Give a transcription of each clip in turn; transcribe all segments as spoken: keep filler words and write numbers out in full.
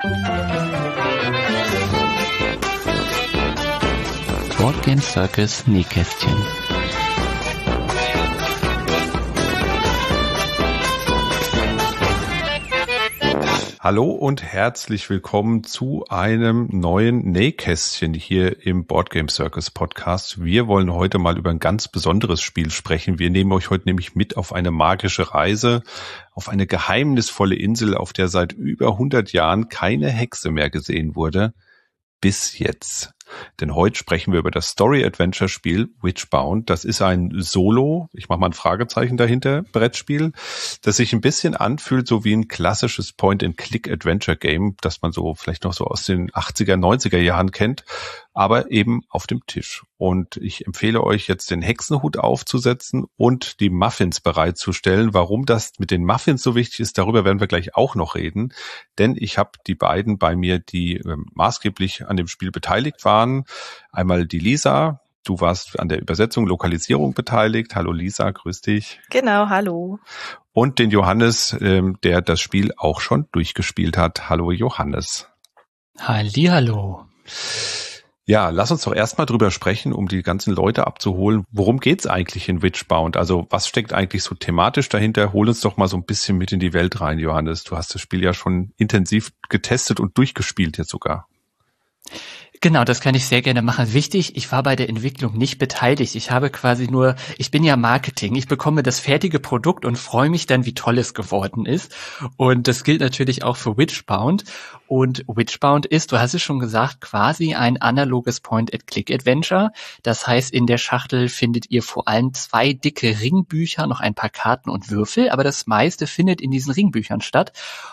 Board Game Circus Nähkästchen. Hallo und herzlich willkommen zu einem neuen Nähkästchen hier im Board Game Circus Podcast. Wir wollen heute mal über ein ganz besonderes Spiel sprechen. Wir nehmen euch heute nämlich mit auf eine magische Reise, auf eine geheimnisvolle Insel, auf der seit über hundert Jahren keine Hexe mehr gesehen wurde. Bis jetzt. Denn heute sprechen wir über das Story-Adventure-Spiel Witchbound. Das ist ein Solo, ich mache mal ein Fragezeichen dahinter, Brettspiel, das sich ein bisschen anfühlt, so wie ein klassisches Point-and-Click-Adventure-Game, das man so vielleicht noch so aus den achtziger, neunziger Jahren kennt, aber eben auf dem Tisch. Und ich empfehle euch jetzt den Hexenhut aufzusetzen und die Muffins bereitzustellen. Warum das mit den Muffins so wichtig ist, darüber werden wir gleich auch noch reden. Denn ich habe die beiden bei mir, die äh, maßgeblich an dem Spiel beteiligt waren. Einmal die Lisa, du warst an der Übersetzung, Lokalisierung beteiligt. Hallo Lisa, grüß dich. Genau, hallo. Und den Johannes, ähm, der das Spiel auch schon durchgespielt hat. Hallo Johannes. Hallihallo. Ja, lass uns doch erstmal drüber sprechen, um die ganzen Leute abzuholen. Worum geht's eigentlich in Witchbound? Also was steckt eigentlich so thematisch dahinter? Hol uns doch mal so ein bisschen mit in die Welt rein, Johannes. Du hast das Spiel ja schon intensiv getestet und durchgespielt jetzt sogar. Genau, das kann ich sehr gerne machen. Wichtig, ich war bei der Entwicklung nicht beteiligt. Ich habe quasi nur, ich bin ja Marketing. Ich bekomme das fertige Produkt und freue mich dann, wie toll es geworden ist. Und das gilt natürlich auch für Witchbound. Und Witchbound ist, du hast es schon gesagt, quasi ein analoges Point-and-Click-Adventure. Das heißt, in der Schachtel findet ihr vor allem zwei dicke Ringbücher, noch ein paar Karten und Würfel. Aber das meiste findet in diesen Ringbüchern statt.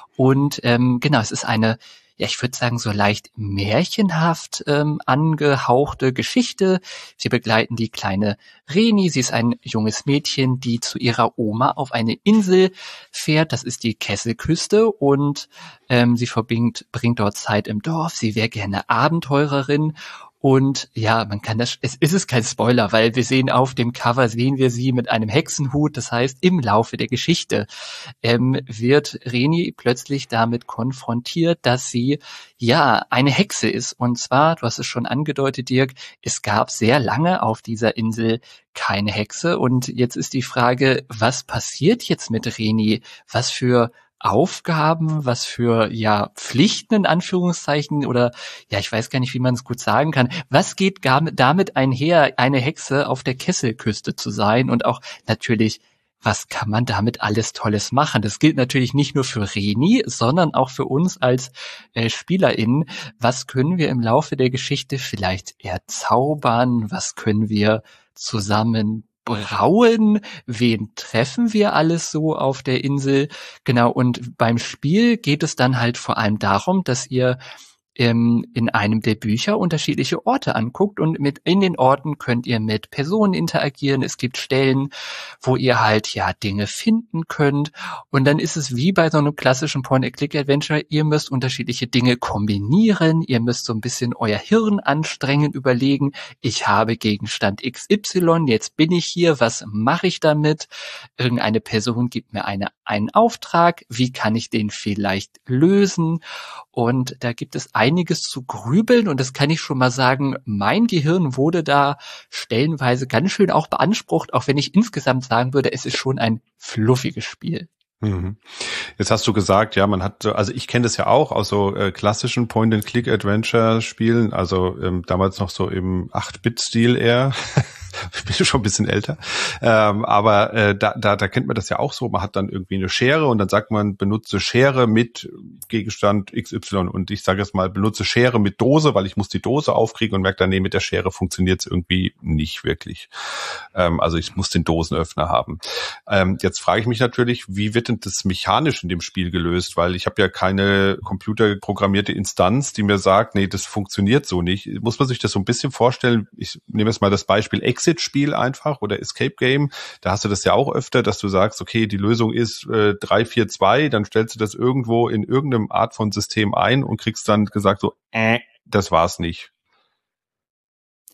Und ähm, genau, es ist eine, ja, ich würde sagen, so leicht märchenhaft ähm, angehauchte Geschichte. Wir begleiten die kleine Reni. Sie ist ein junges Mädchen, die zu ihrer Oma auf eine Insel fährt. Das ist die Kesselküste und ähm, sie verbringt bringt dort Zeit im Dorf. Sie wäre gerne Abenteurerin. Und ja, man kann das, es ist es kein Spoiler, weil wir sehen auf dem Cover, sehen wir sie mit einem Hexenhut. Das heißt, im Laufe der Geschichte ähm, wird Reni plötzlich damit konfrontiert, dass sie ja eine Hexe ist. Und zwar, du hast es schon angedeutet, Dirk, es gab sehr lange auf dieser Insel keine Hexe. Und jetzt ist die Frage, was passiert jetzt mit Reni? Was für Aufgaben, was für ja Pflichten in Anführungszeichen oder ja, ich weiß gar nicht, wie man es gut sagen kann. Was geht gar damit einher, eine Hexe auf der Kesselküste zu sein und auch natürlich, was kann man damit alles Tolles machen? Das gilt natürlich nicht nur für Reni, sondern auch für uns als äh, SpielerInnen. Was können wir im Laufe der Geschichte vielleicht erzaubern? Was können wir zusammen brauen? Wen treffen wir alles so auf der Insel? Genau, und beim Spiel geht es dann halt vor allem darum, dass ihr ähm, in einem der Bücher unterschiedliche Orte anguckt und mit in den Orten könnt ihr mit Personen interagieren. Es gibt Stellen, wo ihr halt ja Dinge finden könnt und dann ist es wie bei so einem klassischen Point-and-Click-Adventure, ihr müsst unterschiedliche Dinge kombinieren, ihr müsst so ein bisschen euer Hirn anstrengen, überlegen, ich habe Gegenstand X Y, jetzt bin ich hier, was mache ich damit? Irgendeine Person gibt mir eine, einen Auftrag, wie kann ich den vielleicht lösen? Und da gibt es einiges zu grübeln und das kann ich schon mal sagen, mein Gehirn wurde da stellenweise ganz schön auch beansprucht, auch wenn ich insgesamt sagen würde, es ist schon ein fluffiges Spiel. Mhm. Jetzt hast du gesagt, ja, man hat, also ich kenne das ja auch aus so äh, klassischen Point-and-Click-Adventure-Spielen, also ähm, damals noch so im acht-Bit-Stil eher. Ich bin schon ein bisschen älter, ähm, aber äh, da, da, da kennt man das ja auch so, man hat dann irgendwie eine Schere und dann sagt man, benutze Schere mit Gegenstand X Y und ich sage jetzt mal, benutze Schere mit Dose, weil ich muss die Dose aufkriegen und merke dann, nee, mit der Schere funktioniert es irgendwie nicht wirklich. Ähm, also ich muss den Dosenöffner haben. Ähm, jetzt frage ich mich natürlich, wie wird denn das mechanisch in dem Spiel gelöst, weil ich habe ja keine computerprogrammierte Instanz, die mir sagt, nee, das funktioniert so nicht. Muss man sich das so ein bisschen vorstellen, ich nehme jetzt mal das Beispiel Exit-Spiel einfach oder Escape-Game, da hast du das ja auch öfter, dass du sagst, okay, die Lösung ist äh, drei vier zwei, dann stellst du das irgendwo in irgendeinem Art von System ein und kriegst dann gesagt so, äh, das war's nicht.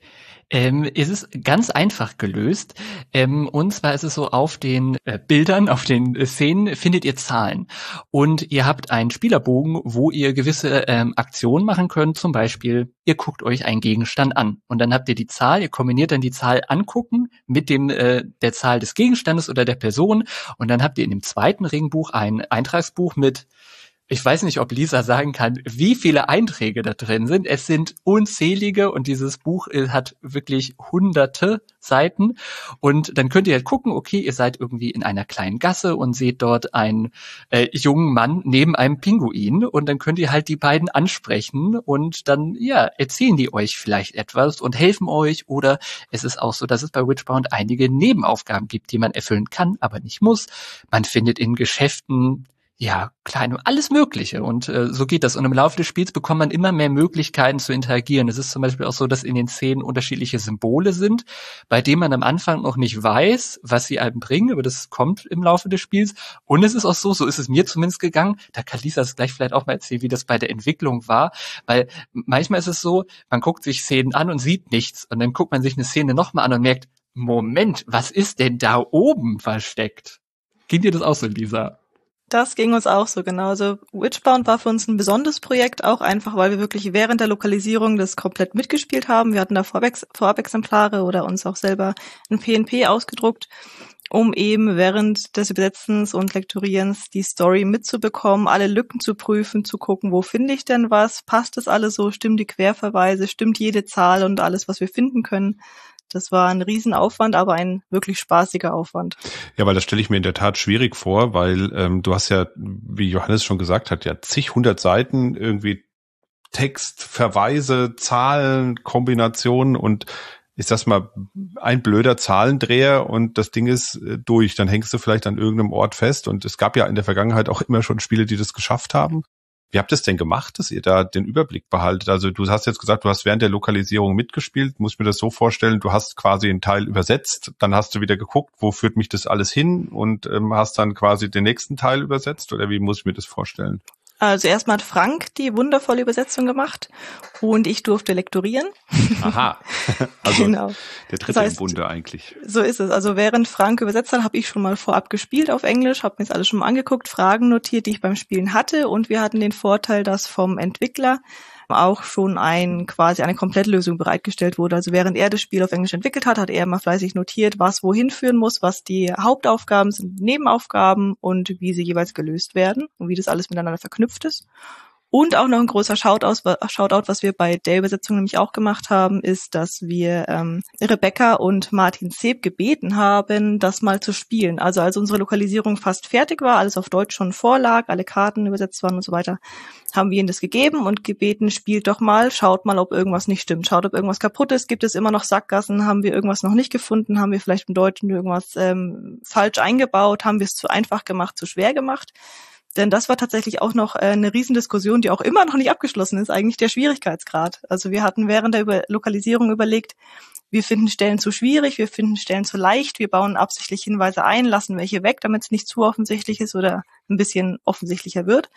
Ähm, es ist ganz einfach gelöst. Ähm, und zwar ist es so, auf den äh, Bildern, auf den äh, Szenen findet ihr Zahlen. Und ihr habt einen Spielerbogen, wo ihr gewisse ähm, Aktionen machen könnt. Zum Beispiel, ihr guckt euch einen Gegenstand an. Und dann habt ihr die Zahl, ihr kombiniert dann die Zahl angucken mit dem äh, der Zahl des Gegenstandes oder der Person. Und dann habt ihr in dem zweiten Regenbuch ein Eintragsbuch mit, ich weiß nicht, ob Lisa sagen kann, wie viele Einträge da drin sind. Es sind unzählige und dieses Buch hat wirklich hunderte Seiten. Und dann könnt ihr halt gucken, okay, ihr seid irgendwie in einer kleinen Gasse und seht dort einen äh, jungen Mann neben einem Pinguin. Und dann könnt ihr halt die beiden ansprechen und dann, ja, erzählen die euch vielleicht etwas und helfen euch. Oder es ist auch so, dass es bei Witchbound einige Nebenaufgaben gibt, die man erfüllen kann, aber nicht muss. Man findet in Geschäften ja, kleine, alles Mögliche. Und äh, so geht das. Und im Laufe des Spiels bekommt man immer mehr Möglichkeiten zu interagieren. Es ist zum Beispiel auch so, dass in den Szenen unterschiedliche Symbole sind, bei denen man am Anfang noch nicht weiß, was sie einem bringen, aber das kommt im Laufe des Spiels. Und es ist auch so, so ist es mir zumindest gegangen, da kann Lisa das gleich vielleicht auch mal erzählen, wie das bei der Entwicklung war, weil manchmal ist es so, man guckt sich Szenen an und sieht nichts. Und dann guckt man sich eine Szene nochmal an und merkt, Moment, was ist denn da oben versteckt? Ging dir das auch so, Lisa? Das ging uns auch so, genau. Also Witchbound war für uns ein besonderes Projekt, auch einfach, weil wir wirklich während der Lokalisierung das komplett mitgespielt haben. Wir hatten da Vorabexemplare oder uns auch selber ein P N P ausgedruckt, um eben während des Übersetzens und Lektorierens die Story mitzubekommen, alle Lücken zu prüfen, zu gucken, wo finde ich denn was, passt das alles so, stimmen die Querverweise, stimmt jede Zahl und alles, was wir finden können. Das war ein Riesenaufwand, aber ein wirklich spaßiger Aufwand. Ja, weil das stelle ich mir in der Tat schwierig vor, weil ähm, du hast ja, wie Johannes schon gesagt hat, ja zig hundert Seiten irgendwie Text, Verweise, Zahlen, Kombinationen und ist das mal ein blöder Zahlendreher und das Ding ist äh, durch. Dann hängst du vielleicht an irgendeinem Ort fest und es gab ja in der Vergangenheit auch immer schon Spiele, die das geschafft haben. Wie habt ihr es denn gemacht, dass ihr da den Überblick behaltet? Also du hast jetzt gesagt, du hast während der Lokalisierung mitgespielt. Muss ich mir das so vorstellen, du hast quasi einen Teil übersetzt, dann hast du wieder geguckt, wo führt mich das alles hin und ähm, hast dann quasi den nächsten Teil übersetzt? Oder wie muss ich mir das vorstellen? Also erstmal hat Frank die wundervolle Übersetzung gemacht und ich durfte lektorieren. Aha, also genau. Der dritte das heißt, im Bunde eigentlich. So ist es. Also während Frank übersetzt hat, habe ich schon mal vorab gespielt auf Englisch, habe mir das alles schon mal angeguckt, Fragen notiert, die ich beim Spielen hatte und wir hatten den Vorteil, dass vom Entwickler auch schon ein quasi eine Komplettlösung bereitgestellt wurde. Also während er das Spiel auf Englisch entwickelt hat, hat er immer fleißig notiert, was wohin führen muss, was die Hauptaufgaben sind, Nebenaufgaben und wie sie jeweils gelöst werden und wie das alles miteinander verknüpft ist. Und auch noch ein großer Shoutout, Shoutout, was wir bei der Übersetzung nämlich auch gemacht haben, ist, dass wir ähm, Rebecca und Martin Zeb gebeten haben, das mal zu spielen. Also als unsere Lokalisierung fast fertig war, alles auf Deutsch schon vorlag, alle Karten übersetzt waren und so weiter, haben wir ihnen das gegeben und gebeten, spielt doch mal, schaut mal, ob irgendwas nicht stimmt, schaut, ob irgendwas kaputt ist, gibt es immer noch Sackgassen, haben wir irgendwas noch nicht gefunden, haben wir vielleicht im Deutschen irgendwas ähm, falsch eingebaut, haben wir es zu einfach gemacht, zu schwer gemacht. Denn das war tatsächlich auch noch eine Riesendiskussion, die auch immer noch nicht abgeschlossen ist, eigentlich der Schwierigkeitsgrad. Also wir hatten während der Über- Lokalisierung überlegt, wir finden Stellen zu schwierig, wir finden Stellen zu leicht, wir bauen absichtlich Hinweise ein, lassen welche weg, damit es nicht zu offensichtlich ist oder ein bisschen offensichtlicher wird.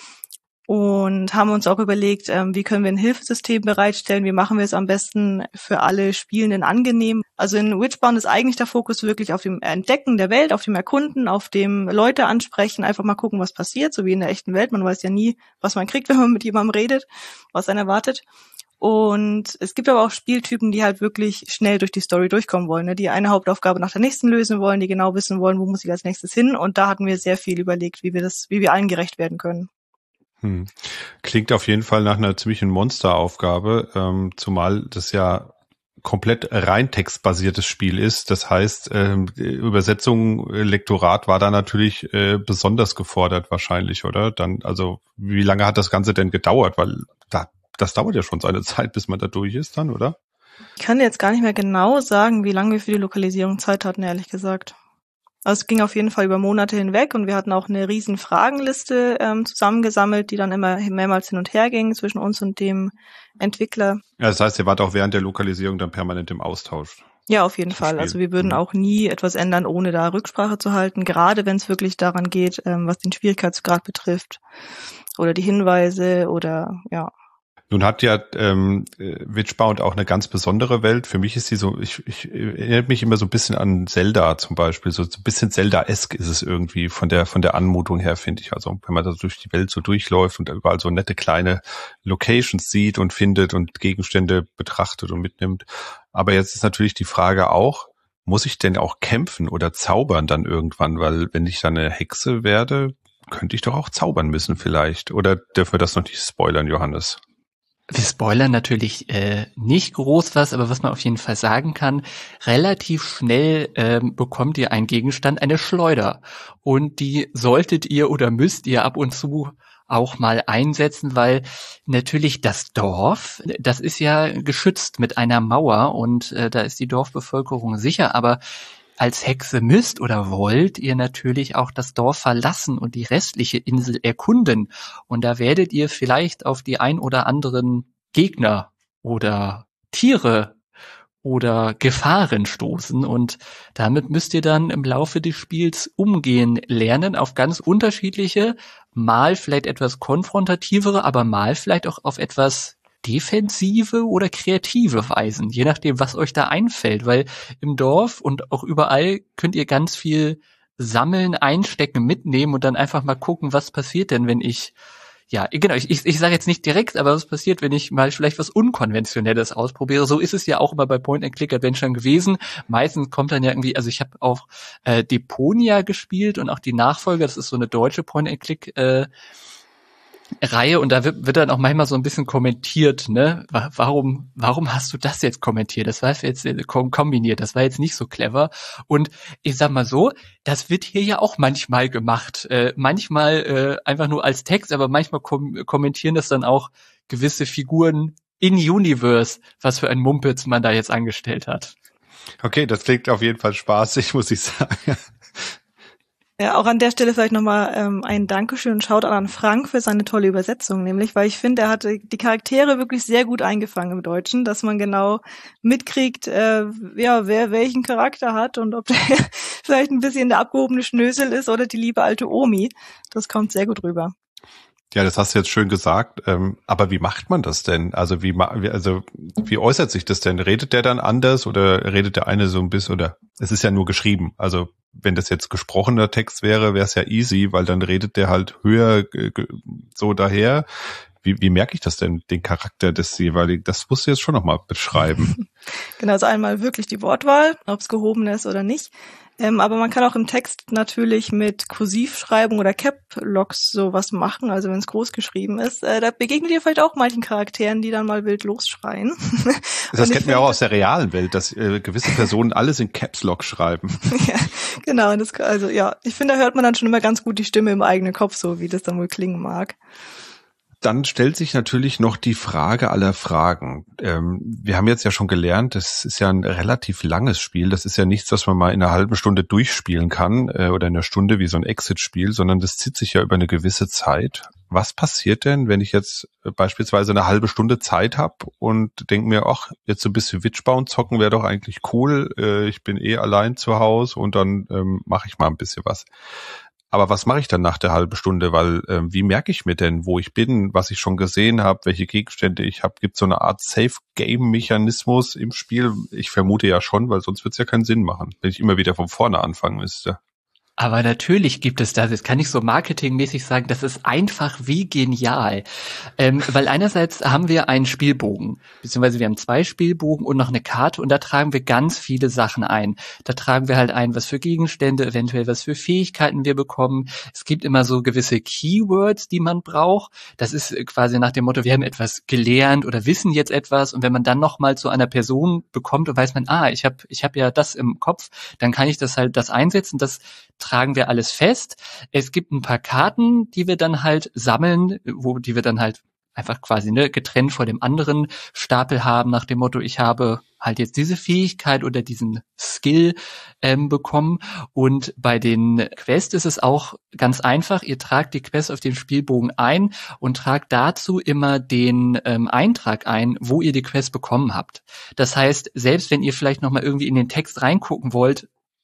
Und haben uns auch überlegt, ähm, wie können wir ein Hilfesystem bereitstellen, wie machen wir es am besten für alle Spielenden angenehm. Also in Witchbound ist eigentlich der Fokus wirklich auf dem Entdecken der Welt, auf dem Erkunden, auf dem Leute ansprechen, einfach mal gucken, was passiert, so wie in der echten Welt. Man weiß ja nie, was man kriegt, wenn man mit jemandem redet, was einen erwartet. Und es gibt aber auch Spieltypen, die halt wirklich schnell durch die Story durchkommen wollen, ne? Die eine Hauptaufgabe nach der nächsten lösen wollen, die genau wissen wollen, wo muss ich als nächstes hin. Und da hatten wir sehr viel überlegt, wie wir das, wie wir allen gerecht werden können. Hm. Klingt auf jeden Fall nach einer ziemlichen Monsteraufgabe, ähm, zumal das ja komplett rein textbasiertes Spiel ist. Das heißt, ähm, Übersetzung, Lektorat war da natürlich äh, besonders gefordert wahrscheinlich, oder? Dann, also wie lange hat das Ganze denn gedauert? Weil da, das dauert ja schon seine Zeit, bis man da durch ist dann, oder? Ich kann jetzt gar nicht mehr genau sagen, wie lange wir für die Lokalisierung Zeit hatten, ehrlich gesagt. Also es ging auf jeden Fall über Monate hinweg und wir hatten auch eine riesen Fragenliste ähm, zusammengesammelt, die dann immer mehrmals hin und her ging zwischen uns und dem Entwickler. Ja, das heißt, ihr wart auch während der Lokalisierung dann permanent im Austausch. Ja, auf jeden Fall. Spiel. Also wir würden mhm. auch nie etwas ändern, ohne da Rücksprache zu halten, gerade wenn es wirklich daran geht, ähm, was den Schwierigkeitsgrad betrifft oder die Hinweise oder ja. Nun hat ja ähm, Witchbound auch eine ganz besondere Welt. Für mich ist die so, ich, ich erinnert mich immer so ein bisschen an Zelda zum Beispiel. So, so ein bisschen Zelda-esk ist es irgendwie von der von der Anmutung her, finde ich. Also wenn man da durch die Welt so durchläuft und überall so nette kleine Locations sieht und findet und Gegenstände betrachtet und mitnimmt. Aber jetzt ist natürlich die Frage auch, muss ich denn auch kämpfen oder zaubern dann irgendwann? Weil wenn ich dann eine Hexe werde, könnte ich doch auch zaubern müssen vielleicht. Oder dürfen wir das noch nicht spoilern, Johannes? Wir spoilern natürlich äh, nicht groß was, aber was man auf jeden Fall sagen kann, relativ schnell ähm, bekommt ihr einen Gegenstand, eine Schleuder. Und die solltet ihr oder müsst ihr ab und zu auch mal einsetzen, weil natürlich das Dorf, das ist ja geschützt mit einer Mauer und äh, da ist die Dorfbevölkerung sicher, aber als Hexe müsst oder wollt ihr natürlich auch das Dorf verlassen und die restliche Insel erkunden. Und da werdet ihr vielleicht auf die ein oder anderen Gegner oder Tiere oder Gefahren stoßen. Und damit müsst ihr dann im Laufe des Spiels umgehen lernen auf ganz unterschiedliche, mal vielleicht etwas konfrontativere, aber mal vielleicht auch auf etwas defensive oder kreative Weisen, je nachdem, was euch da einfällt, weil im Dorf und auch überall könnt ihr ganz viel sammeln, einstecken, mitnehmen und dann einfach mal gucken, was passiert denn, wenn ich, ja, genau, ich, ich, ich sage jetzt nicht direkt, aber was passiert, wenn ich mal vielleicht was Unkonventionelles ausprobiere. So ist es ja auch immer bei Point-and-Click-Adventuren gewesen. Meistens kommt dann ja irgendwie, also ich habe auch äh, Deponia gespielt und auch die Nachfolger, das ist so eine deutsche Point-and-Click äh, Reihe und da wird, wird dann auch manchmal so ein bisschen kommentiert, ne? Warum, warum hast du das jetzt kommentiert? Das war jetzt kombiniert, das war jetzt nicht so clever. Und ich sag mal so, das wird hier ja auch manchmal gemacht. Äh, manchmal äh, einfach nur als Text, aber manchmal kom- kommentieren das dann auch gewisse Figuren in Universe, was für ein Mumpitz man da jetzt angestellt hat. Okay, das klingt auf jeden Fall spaßig, muss ich sagen. Ja, auch an der Stelle vielleicht nochmal ähm, ein Dankeschön und Shoutout an Frank für seine tolle Übersetzung, nämlich, weil ich finde, er hatte die Charaktere wirklich sehr gut eingefangen im Deutschen, dass man genau mitkriegt, äh, ja, wer welchen Charakter hat und ob der vielleicht ein bisschen der abgehobene Schnösel ist oder die liebe alte Omi. Das kommt sehr gut rüber. Ja, das hast du jetzt schön gesagt. Ähm, aber wie macht man das denn? Also wie, also wie äußert sich das denn? Redet der dann anders oder redet der eine so ein bisschen? Oder es ist ja nur geschrieben. Also wenn das jetzt gesprochener Text wäre, wäre es ja easy, weil dann redet der halt höher so daher. Wie, wie merke ich das denn, den Charakter des jeweiligen? Das musst du jetzt schon nochmal beschreiben. Genau, also einmal wirklich die Wortwahl, ob es gehoben ist oder nicht. Ähm, aber man kann auch im Text natürlich mit Kursivschreibung oder Cap-Locks sowas machen, also wenn es groß geschrieben ist. Äh, da begegnet ihr vielleicht auch manchen Charakteren, die dann mal wild losschreien. Das kennen wir auch aus der realen Welt, dass äh, gewisse Personen alles in Caps-Lock schreiben. Ja, genau. Das, also ja, ich finde, da hört man dann schon immer ganz gut die Stimme im eigenen Kopf, so wie das dann wohl klingen mag. Dann stellt sich natürlich noch die Frage aller Fragen. Ähm, wir haben jetzt ja schon gelernt, das ist ja ein relativ langes Spiel. Das ist ja nichts, was man mal in einer halben Stunde durchspielen kann äh, oder in einer Stunde wie so ein Exit-Spiel, sondern das zieht sich ja über eine gewisse Zeit. Was passiert denn, wenn ich jetzt äh, beispielsweise eine halbe Stunde Zeit habe und denke mir, ach, jetzt so ein bisschen Witchbound zocken wäre doch eigentlich cool. Äh, ich bin eh allein zu Hause und dann ähm, mache ich mal ein bisschen was. Aber was mache ich dann nach der halben Stunde? Weil äh, wie merke ich mir denn, wo ich bin, was ich schon gesehen habe, welche Gegenstände ich habe? Gibt es so eine Art Safe-Game-Mechanismus im Spiel? Ich vermute ja schon, weil sonst wird es ja keinen Sinn machen, wenn ich immer wieder von vorne anfangen müsste. Aber natürlich gibt es das. Jetzt kann ich so marketingmäßig sagen, das ist einfach wie genial. Ähm, weil einerseits haben wir einen Spielbogen, beziehungsweise wir haben zwei Spielbogen und noch eine Karte und da tragen wir ganz viele Sachen ein. Da tragen wir halt ein, was für Gegenstände, eventuell was für Fähigkeiten wir bekommen. Es gibt immer so gewisse Keywords, die man braucht. Das ist quasi nach dem Motto, wir haben etwas gelernt oder wissen jetzt etwas und wenn man dann nochmal zu einer Person bekommt und weiß man, ah, ich habe ich hab ja das im Kopf, dann kann ich das halt das einsetzen, das tragen wir alles fest. Es gibt ein paar Karten, die wir dann halt sammeln, wo die wir dann halt einfach quasi ne getrennt vor dem anderen Stapel haben, nach dem Motto, ich habe halt jetzt diese Fähigkeit oder diesen Skill ähm, bekommen. Und bei den Quests ist es auch ganz einfach. Ihr tragt die Quest auf den Spielbogen ein und tragt dazu immer den ähm, Eintrag ein, wo ihr die Quest bekommen habt. Das heißt, selbst wenn ihr vielleicht nochmal irgendwie in den Text reingucken wollt,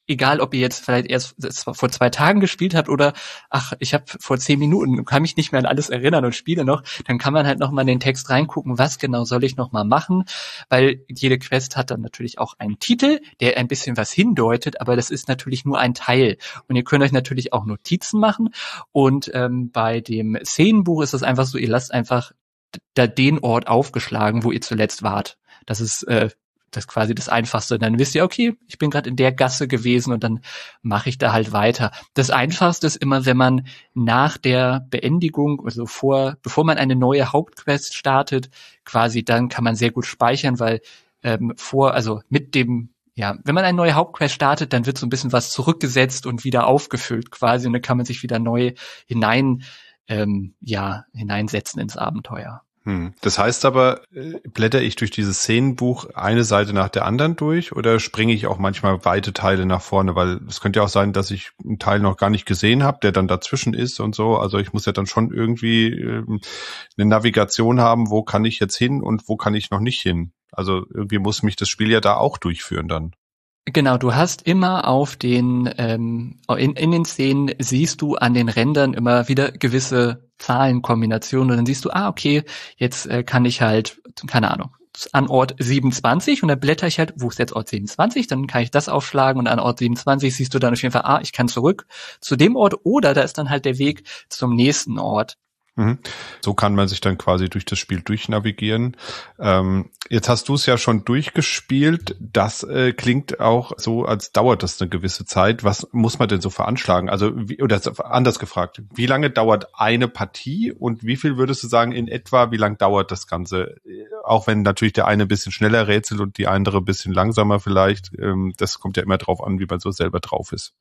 egal ob ihr jetzt vielleicht erst vor zwei Tagen gespielt habt oder ach, ich habe vor zehn Minuten, kann mich nicht mehr an alles erinnern und spiele noch, dann kann man halt nochmal in den Text reingucken, was genau soll ich nochmal machen, weil jede Quest hat dann natürlich auch einen Titel, der ein bisschen was hindeutet, aber das ist natürlich nur ein Teil. Und ihr könnt euch natürlich auch Notizen machen und ähm, bei dem Szenenbuch ist es einfach so, ihr lasst einfach da den Ort aufgeschlagen, wo ihr zuletzt wart. Das ist äh, das ist quasi das Einfachste. Und dann wisst ihr, okay, ich bin gerade in der Gasse gewesen und dann mache ich da halt weiter. Das Einfachste ist immer, wenn man nach der Beendigung, also vor, bevor man eine neue Hauptquest startet, quasi dann kann man sehr gut speichern, weil ähm, vor, also mit dem, ja, wenn man eine neue Hauptquest startet, dann wird so ein bisschen was zurückgesetzt und wieder aufgefüllt quasi und dann kann man sich wieder neu hinein, ähm, ja, hineinsetzen ins Abenteuer. Hm. Das heißt aber, blätter ich durch dieses Szenenbuch eine Seite nach der anderen durch oder springe ich auch manchmal weite Teile nach vorne? Weil es könnte ja auch sein, dass ich einen Teil noch gar nicht gesehen habe, der dann dazwischen ist und so. Also ich muss ja dann schon irgendwie ähm, eine Navigation haben, wo kann ich jetzt hin und wo kann ich noch nicht hin. Also irgendwie muss mich das Spiel ja da auch durchführen dann. Genau, du hast immer auf den, ähm, in, in den Szenen siehst du an den Rändern immer wieder gewisse Zahlenkombinationen und dann siehst du, ah, okay, jetzt äh, kann ich halt, keine Ahnung, an Ort siebenundzwanzig und dann blätter ich halt, wo ist jetzt Ort siebenundzwanzig, dann kann ich das aufschlagen und an Ort siebenundzwanzig siehst du dann auf jeden Fall, ah, ich kann zurück zu dem Ort oder da ist dann halt der Weg zum nächsten Ort. Mhm. So kann man sich dann quasi durch das Spiel durchnavigieren. Ähm, jetzt hast du es ja schon durchgespielt. Das äh, klingt auch so, als dauert das eine gewisse Zeit. Was muss man denn so veranschlagen? Also, wie, oder anders gefragt, wie lange dauert eine Partie und wie viel würdest du sagen in etwa, wie lang dauert das Ganze? Auch wenn natürlich der eine ein bisschen schneller rätselt und die andere ein bisschen langsamer vielleicht. Ähm, das kommt ja immer drauf an, wie man so selber drauf ist.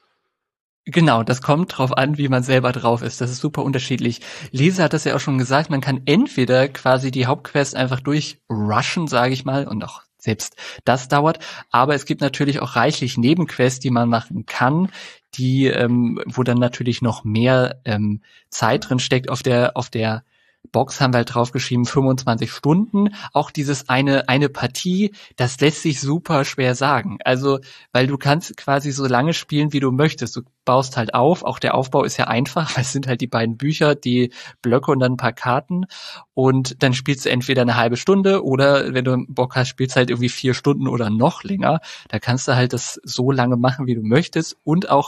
Genau, das kommt drauf an, wie man selber drauf ist. Das ist super unterschiedlich. Lisa hat das ja auch schon gesagt, man kann entweder quasi die Hauptquest einfach durchrushen, sage ich mal, und auch selbst das dauert. Aber es gibt natürlich auch reichlich Nebenquests, die man machen kann, die, ähm, wo dann natürlich noch mehr ähm, Zeit drin steckt. Auf der, auf der Box haben wir halt draufgeschrieben, fünfundzwanzig Stunden. Auch dieses eine, eine Partie, das lässt sich super schwer sagen. Also, weil du kannst quasi so lange spielen, wie du möchtest. Du baust halt auf. Auch der Aufbau ist ja einfach, weil es sind halt die beiden Bücher, die Blöcke und dann ein paar Karten. Und dann spielst du entweder eine halbe Stunde oder wenn du Bock hast, spielst halt irgendwie vier Stunden oder noch länger. Da kannst du halt das so lange machen, wie du möchtest. Und auch,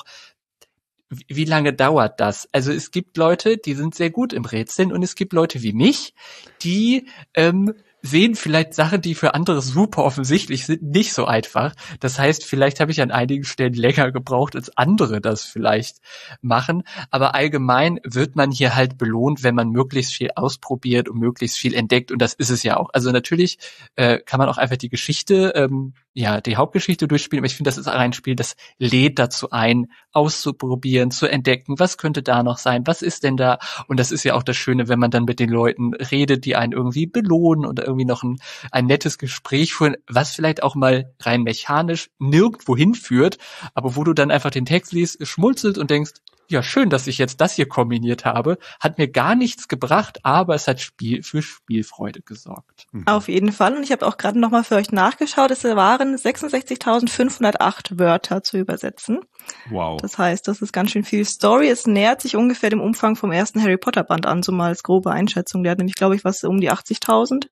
wie lange dauert das? Also es gibt Leute, die sind sehr gut im Rätseln und es gibt Leute wie mich, die ähm, sehen vielleicht Sachen, die für andere super offensichtlich sind, nicht so einfach. Das heißt, vielleicht habe ich an einigen Stellen länger gebraucht, als andere das vielleicht machen. Aber allgemein wird man hier halt belohnt, wenn man möglichst viel ausprobiert und möglichst viel entdeckt. Und das ist es ja auch. Also natürlich äh, kann man auch einfach die Geschichte, ähm, ja, die Hauptgeschichte durchspielen. Aber ich finde, das ist ein Spiel, das lädt dazu ein, auszuprobieren, zu entdecken, was könnte da noch sein, was ist denn da? Und das ist ja auch das Schöne, wenn man dann mit den Leuten redet, die einen irgendwie belohnen oder irgendwie noch ein, ein nettes Gespräch führen, was vielleicht auch mal rein mechanisch nirgendwo hinführt, aber wo du dann einfach den Text liest, schmunzelst und denkst, ja, schön, dass ich jetzt das hier kombiniert habe, hat mir gar nichts gebracht, aber es hat Spiel für Spielfreude gesorgt. Auf jeden Fall. Und ich habe auch gerade nochmal für euch nachgeschaut, es waren sechsundsechzigtausendfünfhundertacht Wörter zu übersetzen. Wow. Das heißt, das ist ganz schön viel Story. Es nähert sich ungefähr dem Umfang vom ersten Harry Potter Band an, so mal als grobe Einschätzung. Der hat nämlich, glaube ich, was um die achtzigtausend.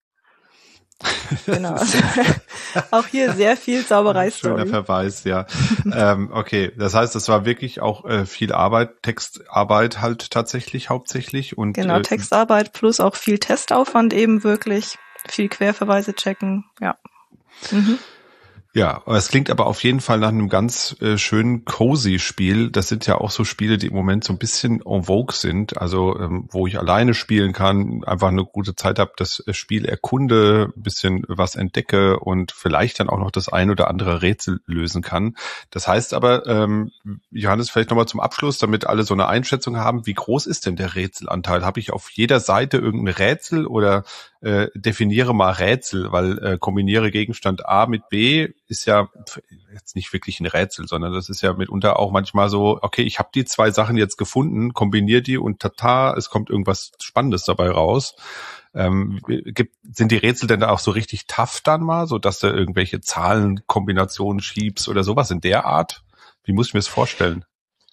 Genau. Auch hier sehr viel Zauberei-Story. Schöner Verweis, ja. ähm, okay, das heißt, es war wirklich auch äh, viel Arbeit, Textarbeit halt tatsächlich hauptsächlich. Und genau, äh, Textarbeit plus auch viel Testaufwand eben wirklich. Viel Querverweise checken, ja. Mhm. Ja, es klingt aber auf jeden Fall nach einem ganz äh, schönen cozy Spiel. Das sind ja auch so Spiele, die im Moment so ein bisschen en vogue sind, also ähm, wo ich alleine spielen kann, einfach eine gute Zeit habe, das Spiel erkunde, ein bisschen was entdecke und vielleicht dann auch noch das ein oder andere Rätsel lösen kann. Das heißt aber, ähm, Johannes, vielleicht nochmal zum Abschluss, damit alle so eine Einschätzung haben, wie groß ist denn der Rätselanteil? Habe ich auf jeder Seite irgendein Rätsel oder äh, definiere mal Rätsel, weil äh, kombiniere Gegenstand A mit B ist ja jetzt nicht wirklich ein Rätsel, sondern das ist ja mitunter auch manchmal so, okay, ich habe die zwei Sachen jetzt gefunden, kombiniere die und tata, es kommt irgendwas Spannendes dabei raus. Ähm, gibt, sind die Rätsel denn da auch so richtig tough dann mal, so dass du irgendwelche Zahlenkombinationen schiebst oder sowas in der Art? Wie muss ich mir das vorstellen?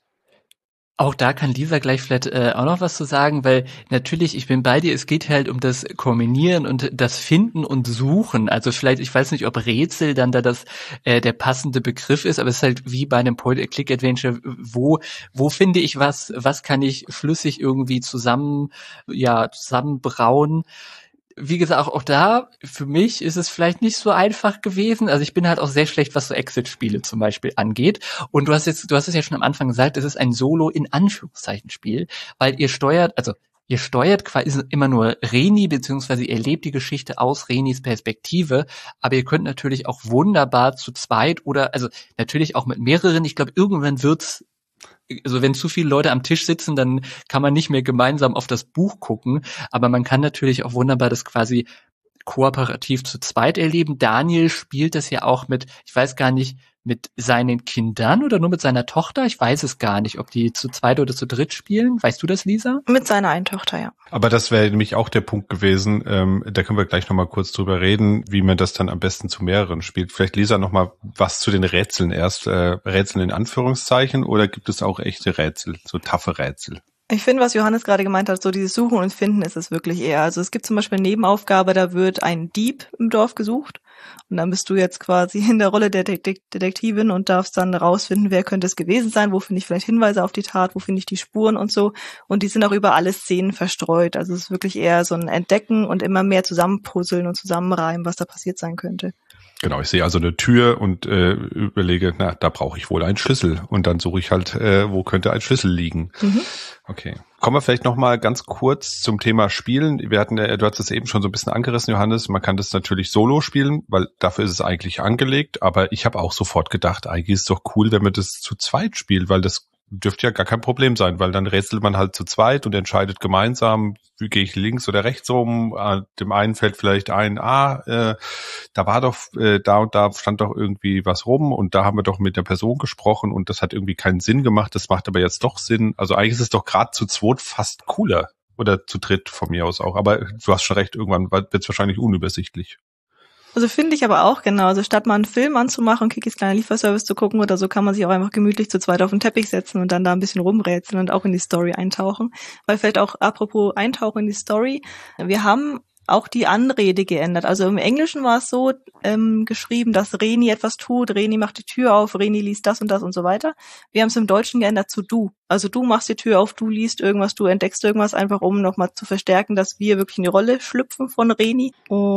Auch da kann Lisa gleich vielleicht äh, auch noch was zu sagen, weil natürlich, ich bin bei dir, es geht halt um das Kombinieren und das Finden und Suchen. Also vielleicht, ich weiß nicht, ob Rätsel dann da das äh, der passende Begriff ist, aber es ist halt wie bei einem Point-and-Click-Adventure, wo wo finde ich was, was kann ich flüssig irgendwie zusammen, ja, zusammenbrauen. Wie gesagt, auch, auch da, für mich ist es vielleicht nicht so einfach gewesen. Also ich bin halt auch sehr schlecht, was so Exit-Spiele zum Beispiel angeht. Und du hast jetzt, du hast es ja schon am Anfang gesagt, es ist ein Solo in Anführungszeichen Spiel, weil ihr steuert, also ihr steuert quasi immer nur Reni, beziehungsweise ihr erlebt die Geschichte aus Renis Perspektive, aber ihr könnt natürlich auch wunderbar zu zweit oder, also natürlich auch mit mehreren. Ich glaube, irgendwann wird's, also wenn zu viele Leute am Tisch sitzen, dann kann man nicht mehr gemeinsam auf das Buch gucken, aber man kann natürlich auch wunderbar das quasi kooperativ zu zweit erleben. Daniel spielt das ja auch mit, ich weiß gar nicht, mit seinen Kindern oder nur mit seiner Tochter? Ich weiß es gar nicht, ob die zu zweit oder zu dritt spielen. Weißt du das, Lisa? Mit seiner einen Tochter, ja. Aber das wäre nämlich auch der Punkt gewesen, ähm, da können wir gleich nochmal kurz drüber reden, wie man das dann am besten zu mehreren spielt. Vielleicht Lisa nochmal was zu den Rätseln erst. Äh, Rätseln in Anführungszeichen oder gibt es auch echte Rätsel, so taffe Rätsel? Ich finde, was Johannes gerade gemeint hat, so dieses Suchen und Finden ist es wirklich eher. Also es gibt zum Beispiel eine Nebenaufgabe, da wird ein Dieb im Dorf gesucht und dann bist du jetzt quasi in der Rolle der Detektivin und darfst dann rausfinden, wer könnte es gewesen sein, wo finde ich vielleicht Hinweise auf die Tat, wo finde ich die Spuren und so. Und die sind auch über alle Szenen verstreut. Also es ist wirklich eher so ein Entdecken und immer mehr zusammenpuzzeln und zusammenreimen, was da passiert sein könnte. Genau, ich sehe also eine Tür und äh, überlege, na, da brauche ich wohl einen Schlüssel. Und dann suche ich halt, äh, wo könnte ein Schlüssel liegen. Mhm. Okay. Kommen wir vielleicht noch mal ganz kurz zum Thema Spielen. Wir hatten, äh, du hast es eben schon so ein bisschen angerissen, Johannes. Man kann das natürlich solo spielen, weil dafür ist es eigentlich angelegt. Aber ich habe auch sofort gedacht, eigentlich ist es doch cool, wenn man das zu zweit spielt, weil das dürfte ja gar kein Problem sein, weil dann rätselt man halt zu zweit und entscheidet gemeinsam, wie gehe ich links oder rechts rum. Dem einen fällt vielleicht ein, ah, äh, da war doch, äh, da und da stand doch irgendwie was rum und da haben wir doch mit der Person gesprochen und das hat irgendwie keinen Sinn gemacht, das macht aber jetzt doch Sinn. Also eigentlich ist es doch gerade zu zweit fast cooler oder zu dritt von mir aus auch. Aber du hast schon recht, irgendwann wird es wahrscheinlich unübersichtlich. Also finde ich aber auch, genau. Also statt mal einen Film anzumachen und Kikis kleiner Lieferservice zu gucken oder so, kann man sich auch einfach gemütlich zu zweit auf den Teppich setzen und dann da ein bisschen rumrätseln und auch in die Story eintauchen. Weil vielleicht auch, apropos Eintauchen in die Story, wir haben auch die Anrede geändert. Also im Englischen war es so ähm, geschrieben, dass Reni etwas tut, Reni macht die Tür auf, Reni liest das und das und so weiter. Wir haben es im Deutschen geändert zu du. Also du machst die Tür auf, du liest irgendwas, du entdeckst irgendwas, einfach um nochmal zu verstärken, dass wir wirklich in die Rolle schlüpfen von Reni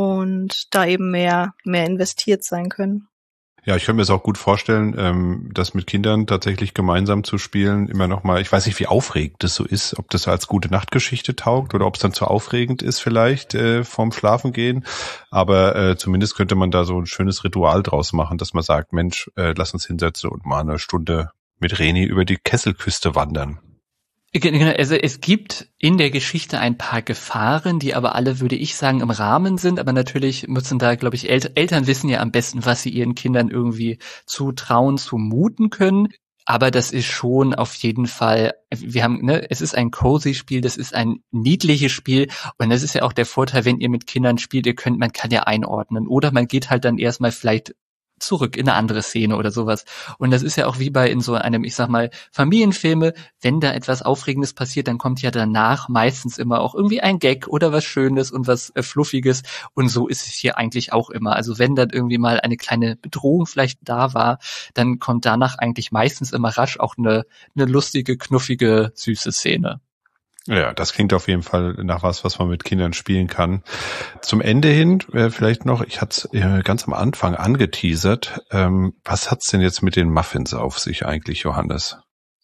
und da eben mehr mehr investiert sein können. Ja, ich könnte mir das auch gut vorstellen, ähm, das mit Kindern tatsächlich gemeinsam zu spielen, immer noch mal, ich weiß nicht, wie aufregend das so ist, ob das als gute Nachtgeschichte taugt oder ob es dann zu aufregend ist vielleicht äh, vorm Schlafengehen, aber äh, zumindest könnte man da so ein schönes Ritual draus machen, dass man sagt, Mensch, äh, lass uns hinsetzen und mal eine Stunde mit Reni über die Kesselküste wandern. Also es gibt in der Geschichte ein paar Gefahren, die aber alle, würde ich sagen, im Rahmen sind. Aber natürlich müssen da, glaube ich, El- Eltern wissen ja am besten, was sie ihren Kindern irgendwie zutrauen, zumuten können. Aber das ist schon auf jeden Fall, wir haben, ne, es ist ein cozy Spiel, das ist ein niedliches Spiel. Und das ist ja auch der Vorteil, wenn ihr mit Kindern spielt, ihr könnt, man kann ja einordnen. Oder man geht halt dann erstmal vielleicht zurück in eine andere Szene oder sowas. Und das ist ja auch wie bei in so einem, ich sag mal, Familienfilme, wenn da etwas Aufregendes passiert, dann kommt ja danach meistens immer auch irgendwie ein Gag oder was Schönes und was äh, Fluffiges. Und so ist es hier eigentlich auch immer. Also wenn dann irgendwie mal eine kleine Bedrohung vielleicht da war, dann kommt danach eigentlich meistens immer rasch auch eine, eine lustige, knuffige, süße Szene. Ja, das klingt auf jeden Fall nach was, was man mit Kindern spielen kann. Zum Ende hin äh, vielleicht noch, ich hatte es äh, ganz am Anfang angeteasert, ähm, was hat's denn jetzt mit den Muffins auf sich eigentlich, Johannes?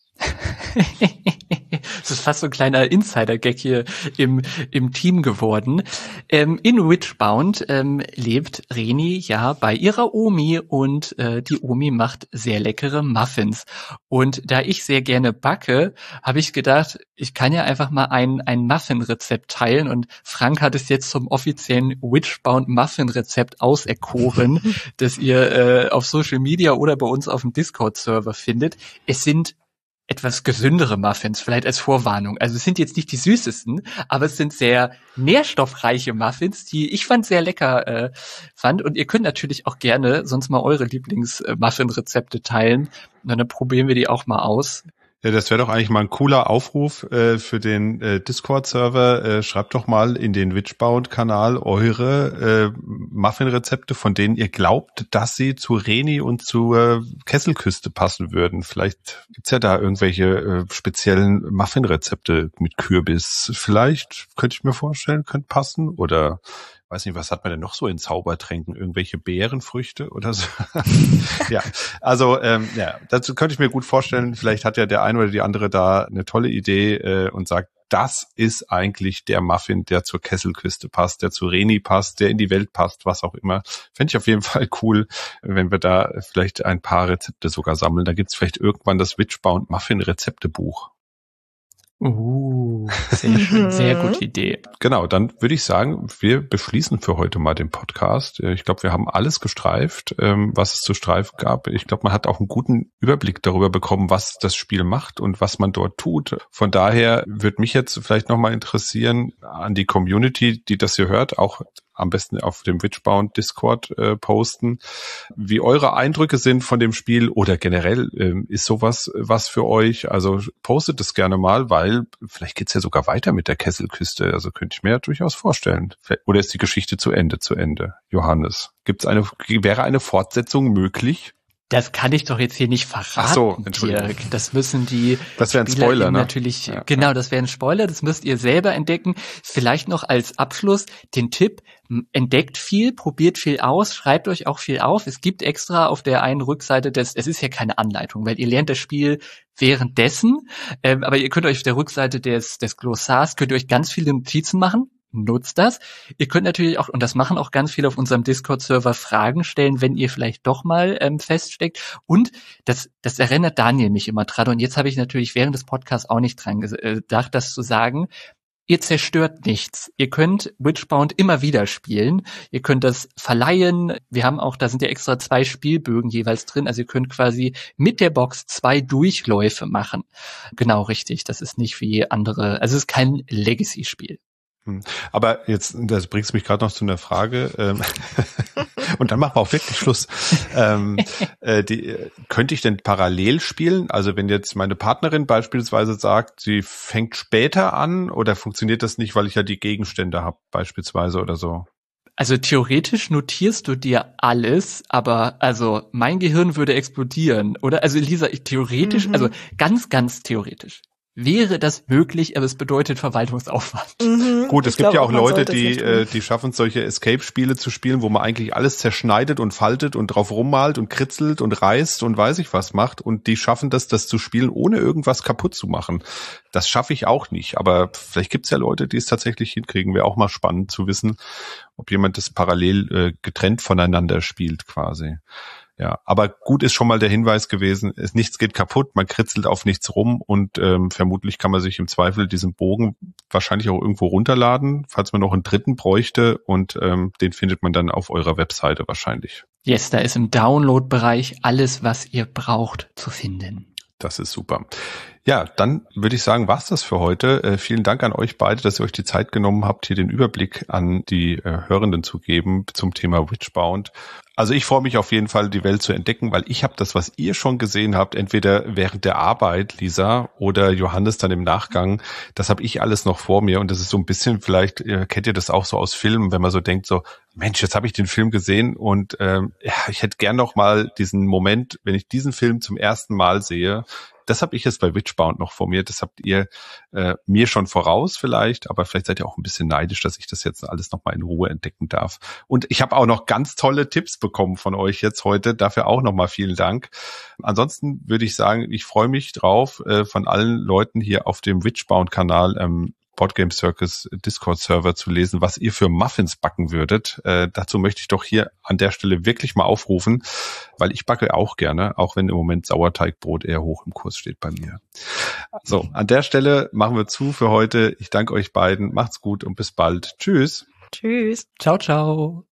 Das ist fast so ein kleiner Insider-Gag hier im im Team geworden. Ähm, in Witchbound ähm, lebt Reni ja bei ihrer Omi und äh, die Omi macht sehr leckere Muffins. Und da ich sehr gerne backe, habe ich gedacht, ich kann ja einfach mal ein ein Muffin-Rezept teilen. Und Frank hat es jetzt zum offiziellen Witchbound Muffin-Rezept auserkoren, das ihr äh, auf Social Media oder bei uns auf dem Discord-Server findet. Es sind etwas gesündere Muffins, vielleicht als Vorwarnung. Also es sind jetzt nicht die süßesten, aber es sind sehr nährstoffreiche Muffins, die ich fand sehr lecker äh, fand. Und ihr könnt natürlich auch gerne sonst mal eure Lieblings-Muffin-Rezepte teilen. Und dann probieren wir die auch mal aus. Ja, das wäre doch eigentlich mal ein cooler Aufruf äh, für den äh, Discord-Server. Äh, schreibt doch mal in den Witchbound-Kanal eure äh, Muffin-Rezepte, von denen ihr glaubt, dass sie zu Reni und zur Kesselküste passen würden. Vielleicht gibt's ja da irgendwelche äh, speziellen Muffin-Rezepte mit Kürbis. Vielleicht, könnte ich mir vorstellen, könnte passen. Oder weiß nicht, was hat man denn noch so in Zaubertränken? Irgendwelche Beerenfrüchte oder so? Ja, also ähm, ja, dazu könnte ich mir gut vorstellen, vielleicht hat ja der eine oder die andere da eine tolle Idee äh, und sagt, das ist eigentlich der Muffin, der zur Kesselküste passt, der zu Reni passt, der in die Welt passt, was auch immer. Fände ich auf jeden Fall cool, wenn wir da vielleicht ein paar Rezepte sogar sammeln. Da gibt's vielleicht irgendwann das Witchbound Muffin Rezeptebuch. Uh, sehr schön, sehr gute Idee. Genau, dann würde ich sagen, wir beschließen für heute mal den Podcast. Ich glaube, wir haben alles gestreift, was es zu streifen gab. Ich glaube, man hat auch einen guten Überblick darüber bekommen, was das Spiel macht und was man dort tut. Von daher würde mich jetzt vielleicht nochmal interessieren an die Community, die das hier hört, auch am besten auf dem Witchbound Discord äh, posten, wie eure Eindrücke sind von dem Spiel oder generell ähm, ist sowas was für euch. Also postet es gerne mal, weil vielleicht geht's ja sogar weiter mit der Kesselküste. Also könnte ich mir ja durchaus vorstellen. Oder ist die Geschichte zu Ende, zu Ende? Johannes, gibt's eine, wäre eine Fortsetzung möglich? Das kann ich doch jetzt hier nicht verraten. Ach so, Entschuldigung. Dirk. Das müssen die Das wäre ein Spoiler, ne? Natürlich, ja, genau, ja. Das wäre ein Spoiler. Das müsst ihr selber entdecken. Vielleicht noch als Abschluss den Tipp, entdeckt viel, probiert viel aus, schreibt euch auch viel auf. Es gibt extra auf der einen Rückseite des, es ist ja keine Anleitung, weil ihr lernt das Spiel währenddessen, ähm, aber ihr könnt euch auf der Rückseite des, des Glossars, könnt ihr euch ganz viele Notizen machen. Nutzt das. Ihr könnt natürlich auch, und das machen auch ganz viele auf unserem Discord-Server, Fragen stellen, wenn ihr vielleicht doch mal ähm, feststeckt. Und das, das erinnert Daniel mich immer dran. Und jetzt habe ich natürlich während des Podcasts auch nicht dran gedacht, das zu sagen. Ihr zerstört nichts. Ihr könnt Witchbound immer wieder spielen. Ihr könnt das verleihen. Wir haben auch, da sind ja extra zwei Spielbögen jeweils drin. Also ihr könnt quasi mit der Box zwei Durchläufe machen. Genau, richtig. Das ist nicht wie andere, also es ist kein Legacy-Spiel. Aber jetzt, das bringst mich gerade noch zu einer Frage, ähm, und dann machen wir auch wirklich Schluss. ähm, äh, die, könnte ich denn parallel spielen? Also wenn jetzt meine Partnerin beispielsweise sagt, sie fängt später an, oder funktioniert das nicht, weil ich ja die Gegenstände habe beispielsweise oder so? Also theoretisch notierst du dir alles, aber also mein Gehirn würde explodieren, oder? Also Lisa, ich, theoretisch, mhm. also ganz, ganz theoretisch wäre das möglich, aber es bedeutet Verwaltungsaufwand. Mhm, Gut, es gibt ja auch Leute, die äh, die schaffen, solche Escape-Spiele zu spielen, wo man eigentlich alles zerschneidet und faltet und drauf rummalt und kritzelt und reißt und weiß ich was macht, und die schaffen das, das zu spielen, ohne irgendwas kaputt zu machen. Das schaffe ich auch nicht, aber vielleicht gibt's ja Leute, die es tatsächlich hinkriegen. Wäre auch mal spannend zu wissen, ob jemand das parallel äh, getrennt voneinander spielt quasi. Ja, aber gut ist schon mal der Hinweis gewesen, es, nichts geht kaputt, man kritzelt auf nichts rum, und ähm, vermutlich kann man sich im Zweifel diesen Bogen wahrscheinlich auch irgendwo runterladen, falls man noch einen dritten bräuchte, und ähm, den findet man dann auf eurer Webseite wahrscheinlich. Yes, da ist im Download-Bereich alles, was ihr braucht, zu finden. Das ist super. Ja, dann würde ich sagen, war's das für heute. Äh, vielen Dank an euch beide, dass ihr euch die Zeit genommen habt, hier den Überblick an die äh, Hörenden zu geben zum Thema Witchbound. Also ich freue mich auf jeden Fall, die Welt zu entdecken, weil ich habe das, was ihr schon gesehen habt, entweder während der Arbeit, Lisa, oder Johannes dann im Nachgang, das habe ich alles noch vor mir, und das ist so ein bisschen, vielleicht äh, kennt ihr das auch so aus Filmen, wenn man so denkt, so Mensch, jetzt habe ich den Film gesehen, und ähm, ja, ich hätte gern noch mal diesen Moment, wenn ich diesen Film zum ersten Mal sehe. Das habe ich jetzt bei Witchbound noch vor mir. Das habt ihr äh, mir schon voraus vielleicht, aber vielleicht seid ihr auch ein bisschen neidisch, dass ich das jetzt alles nochmal in Ruhe entdecken darf. Und ich habe auch noch ganz tolle Tipps bekommen von euch jetzt heute. Dafür auch nochmal vielen Dank. Ansonsten würde ich sagen, ich freue mich drauf, äh, von allen Leuten hier auf dem Witchbound-Kanal ähm, Boardgame Circus Discord-Server zu lesen, was ihr für Muffins backen würdet. Äh, dazu möchte ich doch hier an der Stelle wirklich mal aufrufen, weil ich backe auch gerne, auch wenn im Moment Sauerteigbrot eher hoch im Kurs steht bei mir. So, an der Stelle machen wir zu für heute. Ich danke euch beiden. Macht's gut und bis bald. Tschüss. Tschüss. Ciao, ciao.